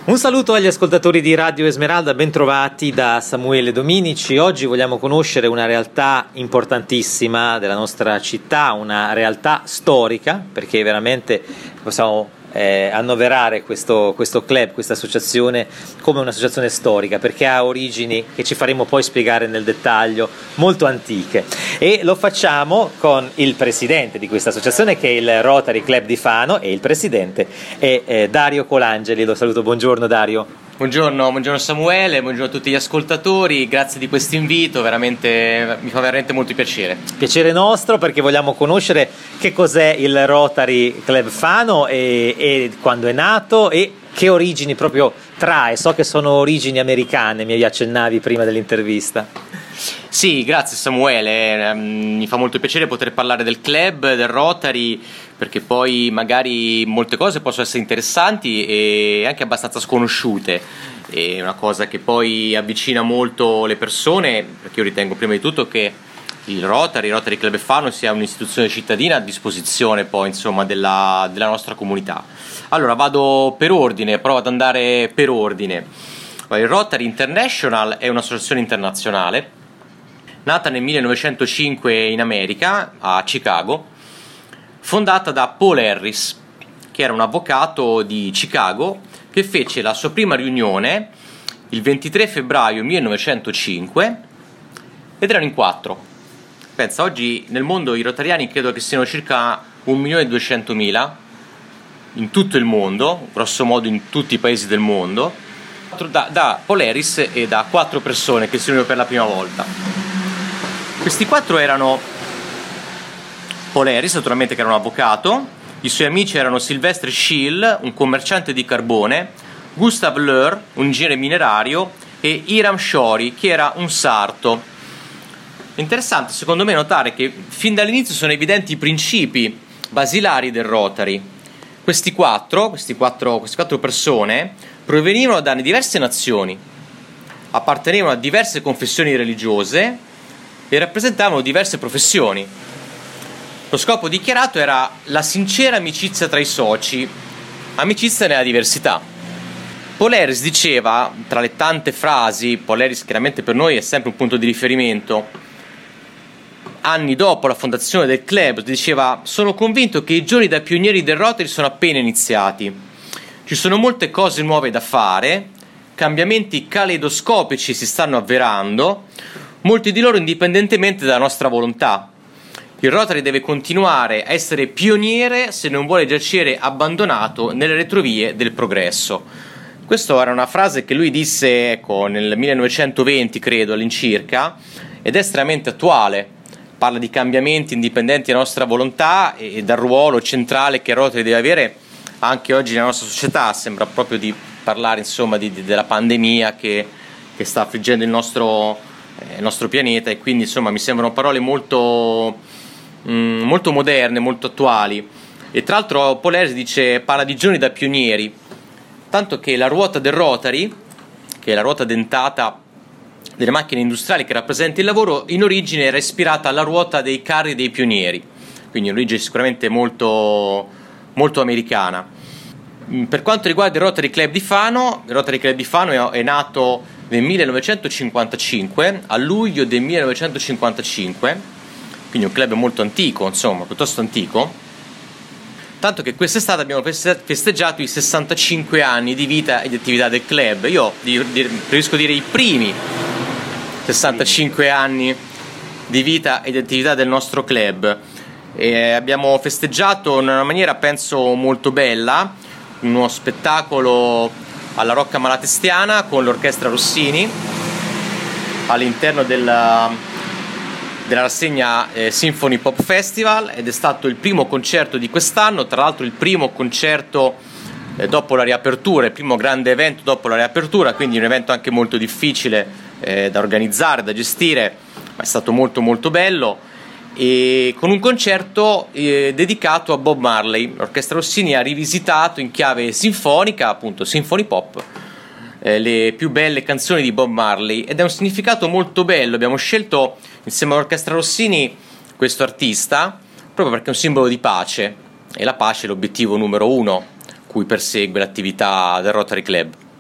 Un saluto agli ascoltatori di Radio Esmeralda, bentrovati da Samuele Dominici. Oggi vogliamo conoscere una realtà importantissima della nostra città, una realtà storica, perché veramente possiamo annoverare questo club, questa associazione come un'associazione storica, perché ha origini che ci faremo poi spiegare nel dettaglio, molto antiche, e lo facciamo con il presidente di questa associazione, che è il Rotary Club di Fano, e il presidente è Dario Colangeli. Lo saluto, buongiorno Dario. Buongiorno Samuele, buongiorno a tutti gli ascoltatori, grazie di questo invito, mi fa veramente molto piacere. Piacere nostro, perché vogliamo conoscere che cos'è il Rotary Club Fano e quando è nato e che origini proprio trae. So che sono origini americane, mi accennavi prima dell'intervista. Sì, grazie Samuele, mi fa molto piacere poter parlare del club, del Rotary, perché poi magari molte cose possono essere interessanti e anche abbastanza sconosciute. È una cosa che poi avvicina molto le persone, perché io ritengo prima di tutto che il Rotary Club Fano sia un'istituzione cittadina a disposizione poi insomma della nostra comunità. Allora vado per ordine, provo ad andare per ordine. Il Rotary International è un'associazione internazionale nata nel 1905 in America, a Chicago, fondata da Paul Harris, che era un avvocato di Chicago, che fece la sua prima riunione il 23 febbraio 1905 ed erano in 4. Pensa, oggi nel mondo i rotariani credo che siano circa 1.200.000 in tutto il mondo, grosso modo in tutti i paesi del mondo, da Paul Harris e da 4 persone che si riunirono per la prima volta. Questi 4 erano Paul Harris, naturalmente, che era un avvocato, i suoi amici erano Sylvester Schill, un commerciante di carbone, Gustav Löhr, un ingegnere minerario, e Hiram Shori, che era un sarto. È interessante secondo me notare che fin dall'inizio sono evidenti i principi basilari del Rotary. Queste quattro persone provenivano da diverse nazioni, appartenevano a diverse confessioni religiose e rappresentavano diverse professioni. Lo scopo dichiarato era la sincera amicizia tra i soci, amicizia nella diversità. Paul Harris diceva, tra le tante frasi, Paul Harris chiaramente per noi è sempre un punto di riferimento, anni dopo la fondazione del club, diceva: sono convinto che i giorni da pionieri del Rotary sono appena iniziati. Ci sono molte cose nuove da fare, cambiamenti caleidoscopici si stanno avverando, molti di loro indipendentemente dalla nostra volontà. Il Rotary deve continuare a essere pioniere se non vuole giacere abbandonato nelle retrovie del progresso. Questa era una frase che lui disse nel 1920, credo, all'incirca, ed è estremamente attuale. Parla di cambiamenti indipendenti dalla nostra volontà e dal ruolo centrale che il Rotary deve avere anche oggi nella nostra società. Sembra proprio di parlare insomma della pandemia che sta affliggendo il nostro pianeta, e quindi insomma mi sembrano parole molto moderne, molto attuali. E tra l'altro Paul Harris parla di giorni da pionieri, tanto che la ruota del Rotary, che è la ruota dentata delle macchine industriali che rappresenta il lavoro, in origine era ispirata alla ruota dei carri dei pionieri, quindi un'origine sicuramente molto, molto americana. Per quanto riguarda il Rotary Club di Fano, il Rotary Club di Fano è nato nel 1955, a luglio del 1955, quindi un club molto antico, insomma, piuttosto antico, tanto che quest'estate abbiamo festeggiato i 65 anni di vita e di attività del club. Io preferisco dire i primi 65 anni di vita e di attività del nostro club. E abbiamo festeggiato in una maniera penso molto bella, uno spettacolo alla Rocca Malatestiana con l'Orchestra Rossini all'interno della rassegna Symphony Pop Festival, ed è stato il primo concerto di quest'anno, tra l'altro il primo concerto dopo la riapertura, il primo grande evento dopo la riapertura, quindi un evento anche molto difficile da organizzare, da gestire, ma è stato molto molto bello, e con un concerto dedicato a Bob Marley. L'Orchestra Rossini ha rivisitato in chiave sinfonica, appunto Symphony Pop, le più belle canzoni di Bob Marley, ed è un significato molto bello. Abbiamo scelto insieme all'Orchestra Rossini questo artista proprio perché è un simbolo di pace, e la pace è l'obiettivo numero 1 cui persegue l'attività del Rotary Club.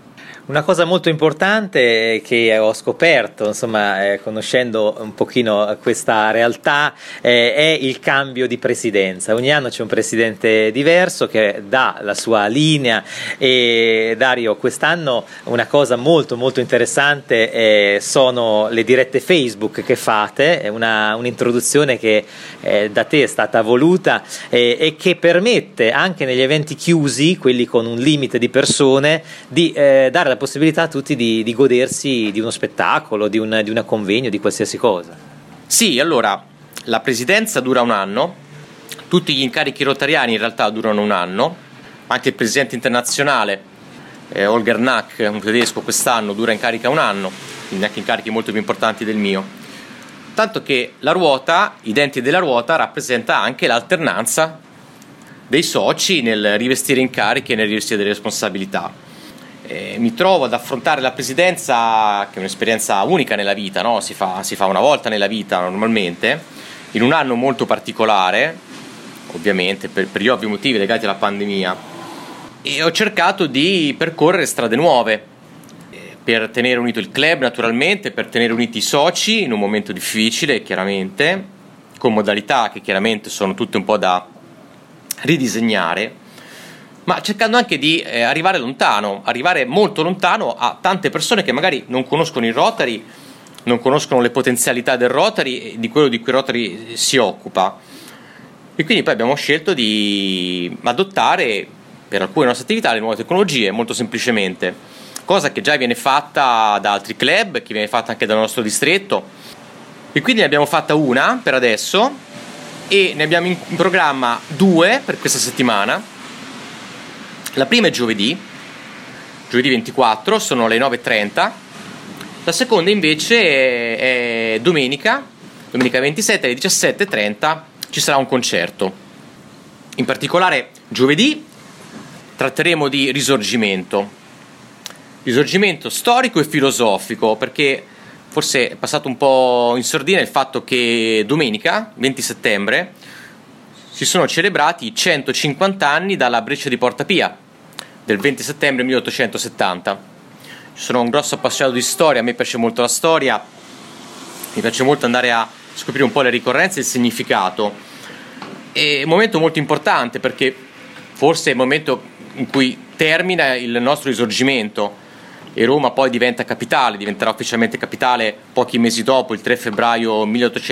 Una cosa molto importante che ho scoperto, insomma, conoscendo un pochino questa realtà, è il cambio di presidenza. Ogni anno c'è un presidente diverso che dà la sua linea, e Dario, quest'anno una cosa molto molto interessante sono le dirette Facebook che fate, è un'introduzione che da te è stata voluta e che permette anche negli eventi chiusi, quelli con un limite di persone, di dare la possibilità a tutti di godersi di uno spettacolo, di una convegno, di qualsiasi cosa. Sì, allora, la presidenza dura un anno, tutti gli incarichi rotariani in realtà durano un anno, anche il presidente internazionale, Holger Nack, un tedesco, quest'anno dura in carica un anno, quindi anche incarichi molto più importanti del mio. Tanto che la ruota, i denti della ruota, rappresenta anche l'alternanza dei soci nel rivestire incarichi e nel rivestire delle responsabilità. Mi trovo ad affrontare la presidenza, che è un'esperienza unica nella vita, no? Si fa una volta nella vita normalmente, in un anno molto particolare, ovviamente per gli ovvi motivi legati alla pandemia, e ho cercato di percorrere strade nuove per tenere unito il club, naturalmente, per tenere uniti i soci in un momento difficile, chiaramente, con modalità che chiaramente sono tutte un po' da ridisegnare, ma cercando anche di arrivare lontano, arrivare molto lontano a tante persone che magari non conoscono il Rotary, non conoscono le potenzialità del Rotary e di quello di cui il Rotary si occupa. E quindi poi abbiamo scelto di adottare per alcune nostre attività le nuove tecnologie, molto semplicemente, cosa che già viene fatta da altri club, che viene fatta anche dal nostro distretto, e quindi ne abbiamo fatta una per adesso e ne abbiamo in programma 2 per questa settimana. La prima è giovedì 24, sono le 9:30. La seconda invece è domenica 27 alle 17:30 ci sarà un concerto. In particolare giovedì tratteremo di risorgimento storico e filosofico, perché forse è passato un po' in sordina il fatto che domenica 20 settembre si sono celebrati 150 anni dalla breccia di Porta Pia del 20 settembre 1870. Sono un grosso appassionato di storia, a me piace molto la storia, mi piace molto andare a scoprire un po' le ricorrenze e il significato. È un momento molto importante perché forse è il momento in cui termina il nostro risorgimento e Roma poi diventerà ufficialmente capitale pochi mesi dopo, il 3 febbraio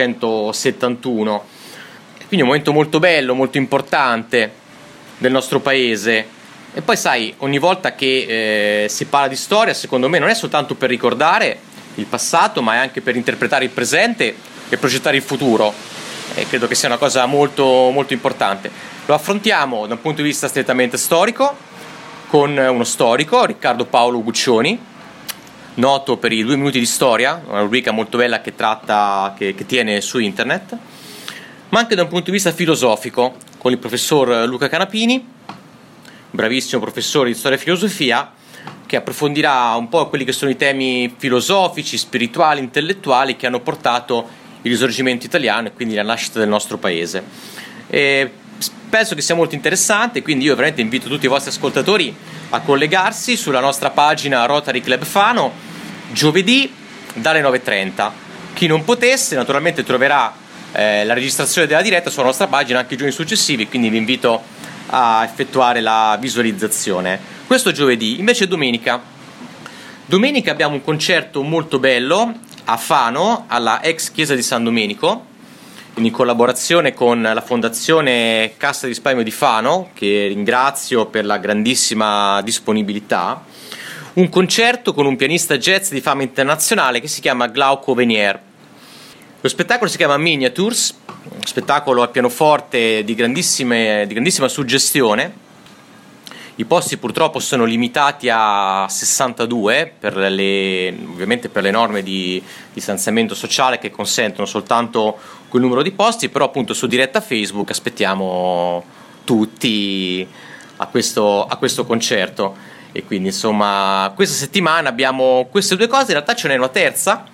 1871. Quindi è un momento molto bello, molto importante del nostro paese. E poi sai, ogni volta che si parla di storia, secondo me non è soltanto per ricordare il passato, ma è anche per interpretare il presente e progettare il futuro. E credo che sia una cosa molto, molto importante. Lo affrontiamo da un punto di vista strettamente storico, con uno storico, Riccardo Paolo Guccioni, noto per i 2 minuti di storia, una rubrica molto bella che tiene su internet, ma anche da un punto di vista filosofico, con il professor Luca Canapini, bravissimo professore di storia e filosofia, che approfondirà un po' quelli che sono i temi filosofici, spirituali, intellettuali che hanno portato il risorgimento italiano e quindi la nascita del nostro paese. Penso che sia molto interessante, quindi io veramente invito tutti i vostri ascoltatori a collegarsi sulla nostra pagina Rotary Club Fano giovedì dalle 9:30. Chi non potesse naturalmente troverà la registrazione della diretta sulla nostra pagina anche i giorni successivi, quindi vi invito a effettuare la visualizzazione. Questo giovedì. Invece domenica abbiamo un concerto molto bello a Fano, alla ex chiesa di San Domenico, in collaborazione con la fondazione Cassa di Risparmio di Fano, che ringrazio per la grandissima disponibilità. Un concerto con un pianista jazz di fama internazionale che si chiama Glauco Venier. Lo spettacolo si chiama Miniatures, un spettacolo a pianoforte di grandissima suggestione. I posti purtroppo sono limitati a 62 ovviamente per le norme di distanziamento sociale che consentono soltanto quel numero di posti, però appunto su diretta Facebook aspettiamo tutti a questo concerto. E quindi insomma questa settimana abbiamo queste 2 cose. In realtà ce n'è una terza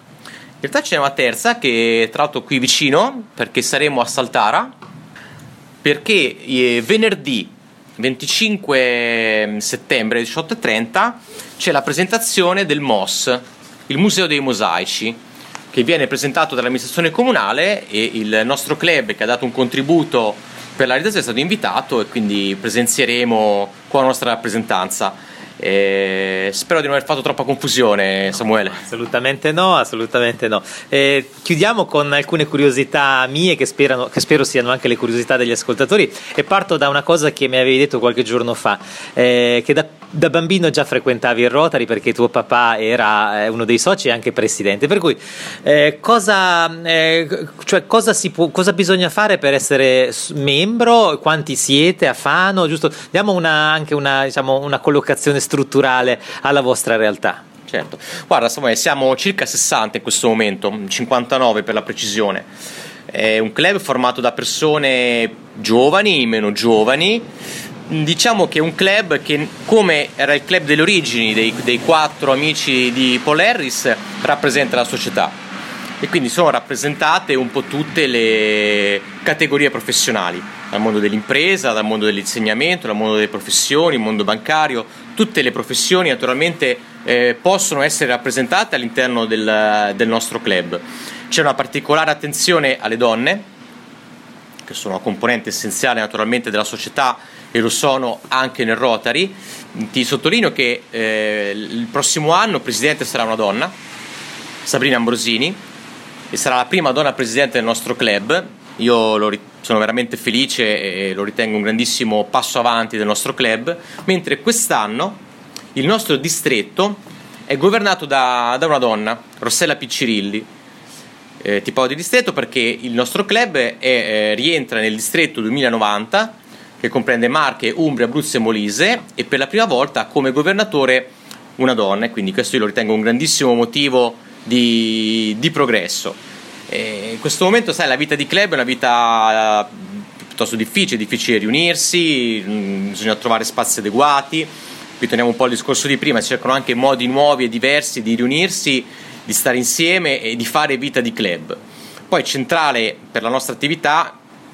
che tra l'altro qui vicino, perché saremo a Saltara, perché venerdì 25 settembre 18:30 c'è la presentazione del MOS, il Museo dei Mosaici, che viene presentato dall'amministrazione comunale, e il nostro club, che ha dato un contributo per la realizzazione, è stato invitato, e quindi presenzieremo con la nostra rappresentanza. Spero di non aver fatto troppa confusione, Samuele. Assolutamente no, assolutamente no. Chiudiamo con alcune curiosità mie che spero siano anche le curiosità degli ascoltatori, e parto da una cosa che mi avevi detto qualche giorno fa, che da bambino già frequentavi il Rotary perché tuo papà era uno dei soci e anche presidente, per cui cosa bisogna fare per essere membro? Quanti siete a Fano? Giusto, diamo anche una collocazione strutturale alla vostra realtà. Certo, guarda Samuele, siamo circa 60 in questo momento, 59 per la precisione. È un club formato da persone giovani, meno giovani. Diciamo che è un club che, come era il club delle origini dei 4 amici di Paul Harris, rappresenta la società, e quindi sono rappresentate un po' tutte le categorie professionali, dal mondo dell'impresa, dal mondo dell'insegnamento, dal mondo delle professioni, il mondo bancario. Tutte le professioni naturalmente possono essere rappresentate all'interno del nostro club. C'è una particolare attenzione alle donne, che sono una componente essenziale naturalmente della società, e lo sono anche nel Rotary. Ti sottolineo che il prossimo anno presidente sarà una donna, Sabrina Ambrosini, e sarà la prima donna presidente del nostro club. Io sono veramente felice e lo ritengo un grandissimo passo avanti del nostro club, mentre quest'anno il nostro distretto è governato da una donna, Rossella Piccirilli. Ti parlo di distretto perché il nostro club rientra nel distretto 2090, che comprende Marche, Umbria, Abruzzo e Molise, e per la prima volta ha come governatore una donna, e quindi questo io lo ritengo un grandissimo motivo di progresso. In questo momento, sai, la vita di club è una vita piuttosto difficile riunirsi, bisogna trovare spazi adeguati. Qui torniamo un po' al discorso di prima, si cercano anche modi nuovi e diversi di riunirsi, di stare insieme e di fare vita di club. Poi centrale per la nostra attività,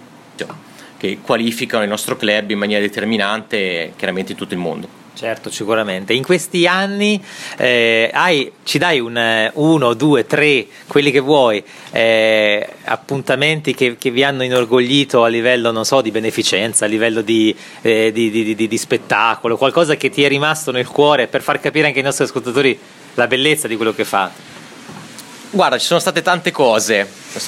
che qualificano il nostro club in maniera determinante chiaramente in tutto il mondo. Certo, sicuramente. In questi anni ci dai 1, 2, 3, quelli che vuoi, appuntamenti che vi hanno inorgoglito a livello, non so, di beneficenza, a livello di spettacolo, qualcosa che ti è rimasto nel cuore, per far capire anche ai nostri ascoltatori la bellezza di quello che fate. Guarda, ci sono state tante cose,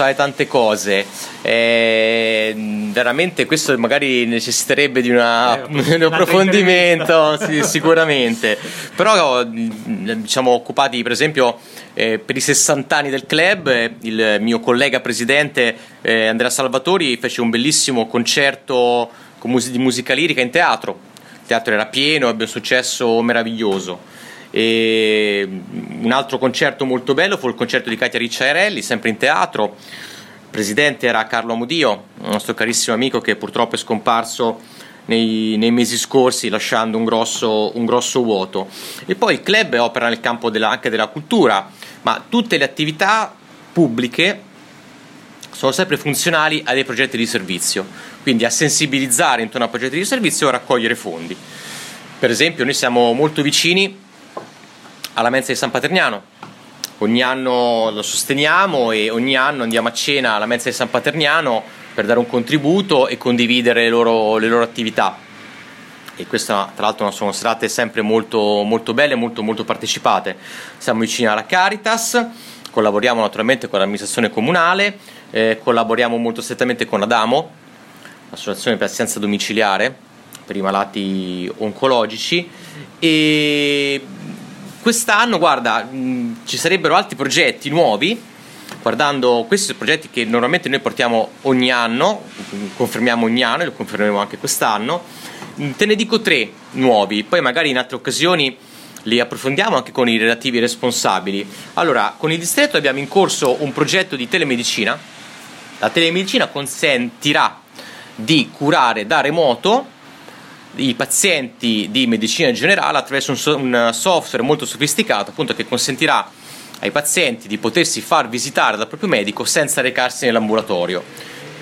veramente questo magari necessiterebbe di un approfondimento, sì, sicuramente, però siamo occupati per esempio per i 60 anni del club. Il mio collega presidente Andrea Salvatori fece un bellissimo concerto di musica lirica in teatro. Il teatro era pieno, ebbe un successo meraviglioso. E un altro concerto molto bello fu il concerto di Katia Ricciarelli, sempre in teatro. Il presidente era Carlo Amudio, un nostro carissimo amico che purtroppo è scomparso nei mesi scorsi, lasciando un grosso vuoto. E poi il club opera nel campo anche della cultura, ma tutte le attività pubbliche sono sempre funzionali a dei progetti di servizio, quindi a sensibilizzare intorno a progetti di servizio o a raccogliere fondi. Per esempio, noi siamo molto vicini alla mensa di San Paterniano, ogni anno lo sosteniamo e ogni anno andiamo a cena alla mensa di San Paterniano per dare un contributo e condividere le loro attività. E queste tra l'altro sono serate sempre molto, molto belle, molto, molto partecipate. Siamo vicini alla Caritas, collaboriamo naturalmente con l'amministrazione comunale, collaboriamo molto strettamente con l'Adamo, l'associazione per l'assistenza domiciliare per i malati oncologici, e quest'anno, guarda, ci sarebbero altri progetti nuovi. Guardando questi progetti che normalmente noi portiamo ogni anno, confermiamo ogni anno e lo confermeremo anche quest'anno, te ne dico 3 nuovi, poi magari in altre occasioni li approfondiamo anche con i relativi responsabili. Allora, con il distretto abbiamo in corso un progetto di telemedicina. La telemedicina consentirà di curare da remoto i pazienti di medicina generale attraverso un software molto sofisticato, appunto, che consentirà ai pazienti di potersi far visitare dal proprio medico senza recarsi nell'ambulatorio.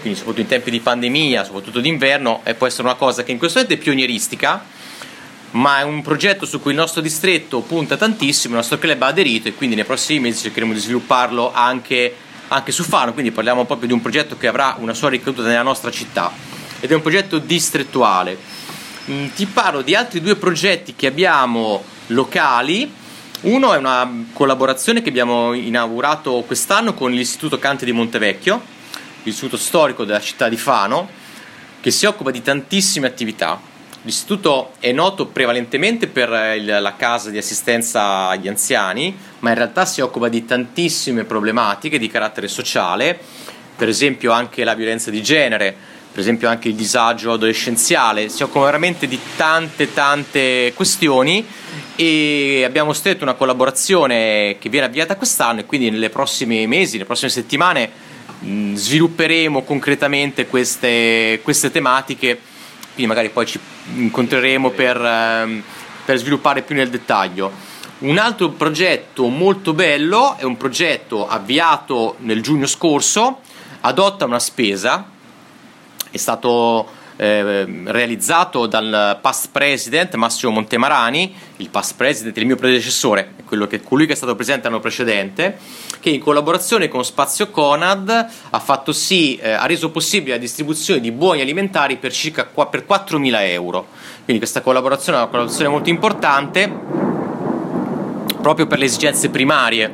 quindi soprattutto in tempi di pandemia, soprattutto d'inverno, può essere una cosa che in questo momento è pionieristica, ma è un progetto su cui il nostro distretto punta tantissimo, il nostro club ha aderito, e quindi nei prossimi mesi cercheremo di svilupparlo anche su Fano. Quindi parliamo proprio di un progetto che avrà una sua ricaduta nella nostra città, ed è un progetto distrettuale. Ti parlo di altri 2 progetti che abbiamo locali. Uno è una collaborazione che abbiamo inaugurato quest'anno con l'Istituto Cante di Montevecchio, l'istituto storico della città di Fano, che si occupa di tantissime attività. L'istituto è noto prevalentemente per la casa di assistenza agli anziani, ma in realtà si occupa di tantissime problematiche di carattere sociale, per esempio anche la violenza di genere, per esempio anche il disagio adolescenziale. Si occupa veramente di tante questioni, e abbiamo stretto una collaborazione che viene avviata quest'anno, e quindi nei prossimi mesi, nelle prossime settimane svilupperemo concretamente queste tematiche, quindi magari poi ci incontreremo per sviluppare più nel dettaglio. Un altro progetto molto bello è un progetto avviato nel giugno scorso, Adotta una spesa. È stato realizzato dal past president Massimo Montemarani. Il past president è il mio predecessore, è colui che è stato presente l'anno precedente, che in collaborazione con Spazio Conad ha reso possibile la distribuzione di buoni alimentari per circa 4.000 euro. Quindi questa collaborazione è una collaborazione molto importante proprio per le esigenze primarie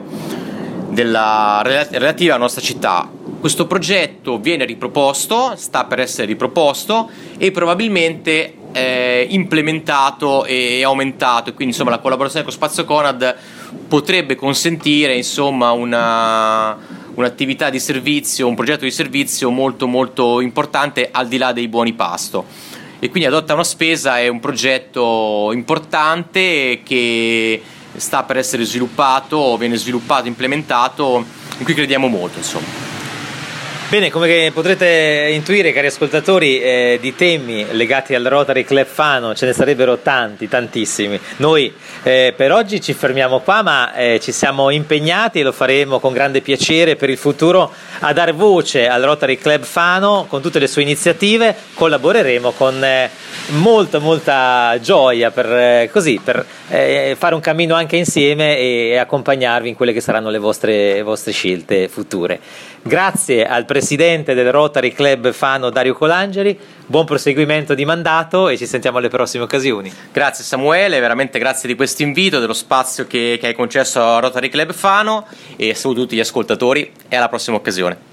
relative alla nostra città. Questo progetto viene riproposto, sta per essere riproposto e probabilmente implementato e aumentato, e quindi insomma la collaborazione con Spazio Conad potrebbe consentire insomma un'attività di servizio, un progetto di servizio molto importante al di là dei buoni pasto. E quindi Adotta una spesa è un progetto importante che sta per essere sviluppato, viene sviluppato, implementato, in cui crediamo molto, insomma. Bene, come potrete intuire, cari ascoltatori, di temi legati al Rotary Club Fano ce ne sarebbero tantissimi. Noi per oggi ci fermiamo qua, ma ci siamo impegnati, e lo faremo con grande piacere per il futuro, a dare voce al Rotary Club Fano con tutte le sue iniziative. Collaboreremo con molta gioia per fare un cammino anche insieme e accompagnarvi in quelle che saranno le vostre scelte future. Grazie al presidente del Rotary Club Fano, Dario Colangeli, buon proseguimento di mandato e ci sentiamo alle prossime occasioni. Grazie Samuele, veramente grazie di questo invito, dello spazio che hai concesso a Rotary Club Fano, e saluto tutti gli ascoltatori e alla prossima occasione.